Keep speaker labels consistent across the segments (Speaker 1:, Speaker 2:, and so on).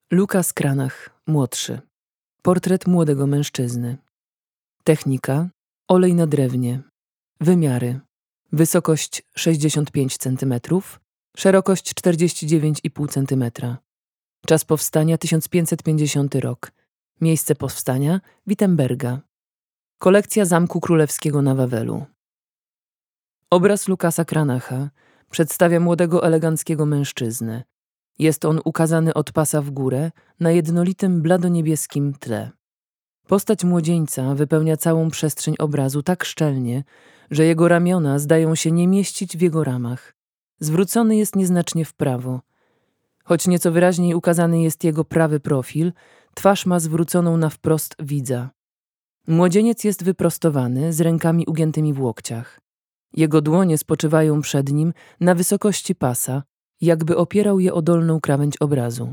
Speaker 1: Lucas Cranach, młodszy. Portret młodego mężczyzny. Technika: olej na drewnie. Wymiary: wysokość 65 cm, szerokość 49,5 cm. Czas powstania 1550 rok. Miejsce powstania: Wittenberga. Kolekcja Zamku Królewskiego na Wawelu. Obraz Lucasa Cranacha przedstawia młodego, eleganckiego mężczyznę. Jest on ukazany od pasa w górę na jednolitym bladoniebieskim tle. Postać młodzieńca wypełnia całą przestrzeń obrazu tak szczelnie, że jego ramiona zdają się nie mieścić w jego ramach. Zwrócony jest nieznacznie w prawo. Choć nieco wyraźniej ukazany jest jego prawy profil, twarz ma zwróconą na wprost widza. Młodzieniec jest wyprostowany, z rękami ugiętymi w łokciach. Jego dłonie spoczywają przed nim na wysokości pasa, jakby opierał je o dolną krawędź obrazu.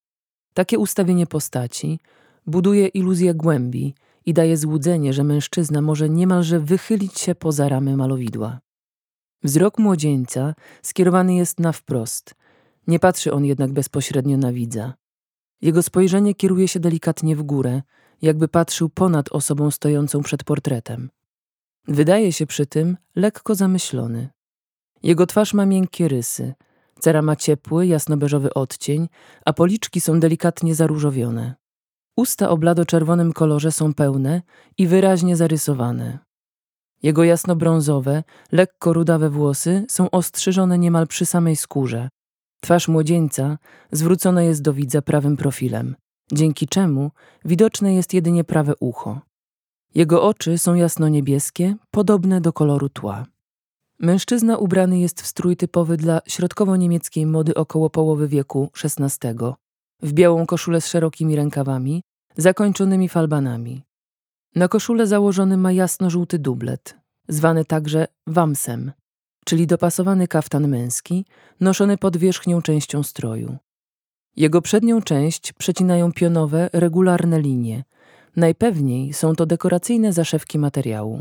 Speaker 1: Takie ustawienie postaci buduje iluzję głębi i daje złudzenie, że mężczyzna może niemalże wychylić się poza ramy malowidła. Wzrok młodzieńca skierowany jest na wprost. Nie patrzy on jednak bezpośrednio na widza. Jego spojrzenie kieruje się delikatnie w górę, jakby patrzył ponad osobą stojącą przed portretem. Wydaje się przy tym lekko zamyślony. Jego twarz ma miękkie rysy, cera ma ciepły, jasnobeżowy odcień, a policzki są delikatnie zaróżowione. Usta o blado-czerwonym kolorze są pełne i wyraźnie zarysowane. Jego jasnobrązowe, lekko rudawe włosy są ostrzyżone niemal przy samej skórze. Twarz młodzieńca zwrócona jest do widza prawym profilem, dzięki czemu widoczne jest jedynie prawe ucho. Jego oczy są jasno-niebieskie, podobne do koloru tła. Mężczyzna ubrany jest w strój typowy dla środkowo-niemieckiej mody około połowy wieku XVI, w białą koszulę z szerokimi rękawami, zakończonymi falbanami. Na koszulę założony ma jasno-żółty dublet, zwany także wamsem, czyli dopasowany kaftan męski, noszony pod wierzchnią częścią stroju. Jego przednią część przecinają pionowe, regularne linie. Najpewniej są to dekoracyjne zaszewki materiału.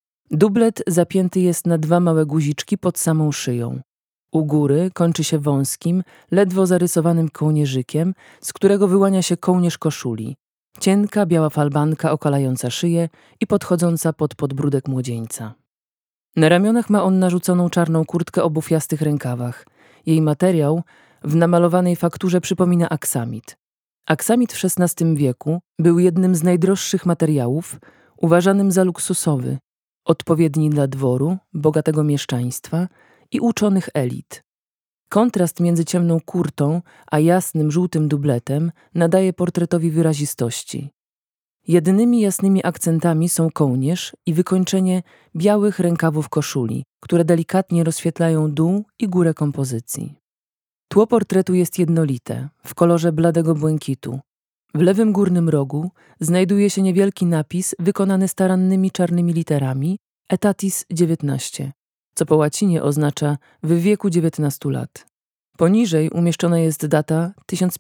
Speaker 1: Dublet zapięty jest na dwa małe guziczki pod samą szyją. U góry kończy się wąskim, ledwo zarysowanym kołnierzykiem, z którego wyłania się kołnierz koszuli. Cienka, biała falbanka okalająca szyję i podchodząca pod podbródek młodzieńca. Na ramionach ma on narzuconą czarną kurtkę o bufiastych rękawach. Jej materiał w namalowanej fakturze przypomina aksamit. Aksamit w XVI wieku był jednym z najdroższych materiałów, uważanym za luksusowy, odpowiedni dla dworu, bogatego mieszczaństwa i uczonych elit. Kontrast między ciemną kurtą a jasnym, żółtym dubletem nadaje portretowi wyrazistości. Jedynymi jasnymi akcentami są kołnierz i wykończenie białych rękawów koszuli, które delikatnie rozświetlają dół i górę kompozycji. Tło portretu jest jednolite, w kolorze bladego błękitu. W lewym górnym rogu znajduje się niewielki napis wykonany starannymi czarnymi literami Aetatis 19, co po łacinie oznacza w wieku 19 lat. Poniżej umieszczona jest data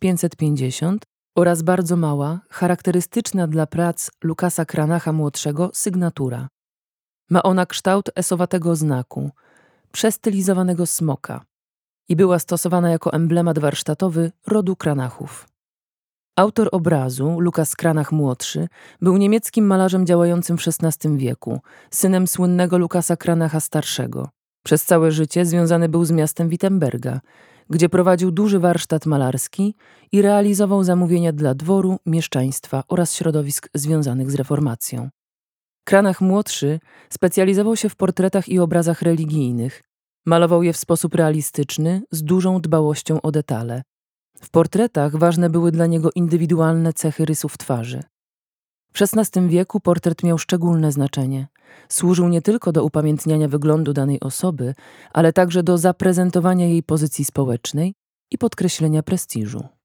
Speaker 1: 1550 oraz bardzo mała, charakterystyczna dla prac Lucasa Cranacha młodszego sygnatura. Ma ona kształt esowatego znaku, przestylizowanego smoka i była stosowana jako emblemat warsztatowy rodu Cranachów. Autor obrazu, Lucas Cranach młodszy, był niemieckim malarzem działającym w XVI wieku, synem słynnego Lucasa Cranacha starszego. Przez całe życie związany był z miastem Wittenberga, gdzie prowadził duży warsztat malarski i realizował zamówienia dla dworu, mieszczaństwa oraz środowisk związanych z reformacją. Cranach młodszy specjalizował się w portretach i obrazach religijnych. Malował je w sposób realistyczny, z dużą dbałością o detale. W portretach ważne były dla niego indywidualne cechy rysów twarzy. W XVI wieku portret miał szczególne znaczenie. Służył nie tylko do upamiętniania wyglądu danej osoby, ale także do zaprezentowania jej pozycji społecznej i podkreślenia prestiżu.